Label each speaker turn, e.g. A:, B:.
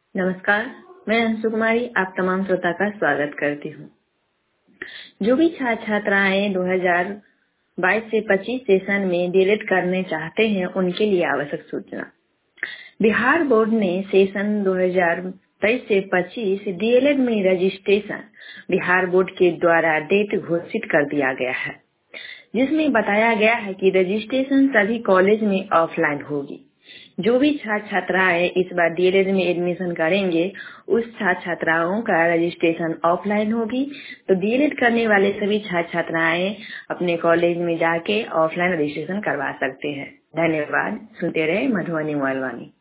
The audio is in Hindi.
A: नमस्कार, मैं अंशु कुमारी आप तमाम श्रोता का स्वागत करती हूँ। जो भी छात्र छात्राएं 2022 से 25 सेशन में डीएलएड करने चाहते हैं उनके लिए आवश्यक सूचना। बिहार बोर्ड ने सेशन 2023 से 25 डीएलएड में रजिस्ट्रेशन बिहार बोर्ड के द्वारा डेट घोषित कर दिया गया है, जिसमें बताया गया है कि रजिस्ट्रेशन सभी कॉलेज में ऑफलाइन होगी। जो भी छात्र छात्राएं इस बार डीएलएड में एडमिशन करेंगे उस छात्र छात्राओं का रजिस्ट्रेशन ऑफलाइन होगी। तो डीएलएड करने वाले सभी छात्र छात्राएं अपने कॉलेज में जाके ऑफलाइन रजिस्ट्रेशन करवा सकते हैं। धन्यवाद। सुनते रहे मधुबनी मोबाइल वाणी।